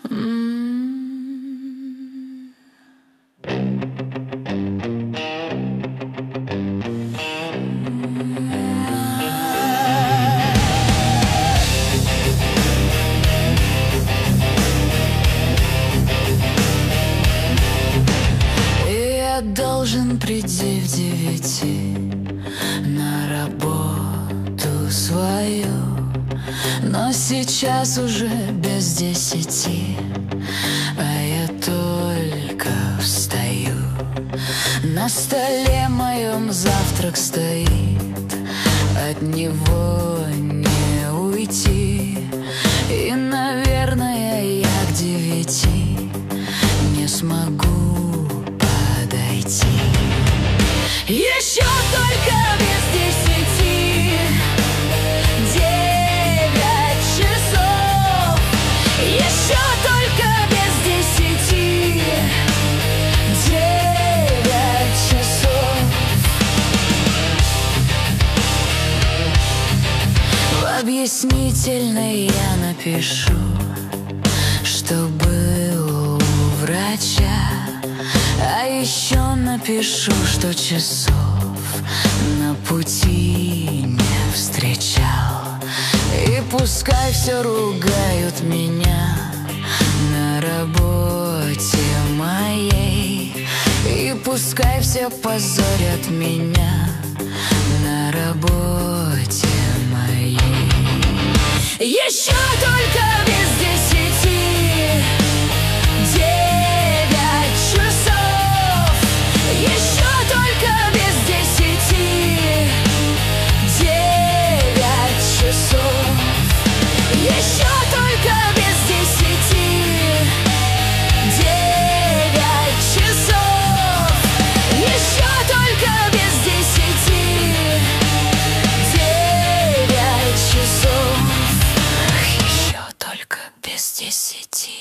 Я должен прийти в 9 на работу свою, но сейчас уже без 10, а я только встаю. На столе моем завтрак стоит, от него не уйти. И, наверное, я к 9 не смогу подойти. Еще только без 10, 9 часов. Еще только без 10, 9 часов. В объяснительной я напишу, что был у врача. А еще напишу, что часов на пути не встречал. И пускай все ругают меня на работе моей, и пускай все позорят меня на работе моей. Еще только без 10, 9 часов. Еще только без 10, 9 часов. Еще только без 10, 9 часов. Еще только без 10, 9 часов. Еще только без 10.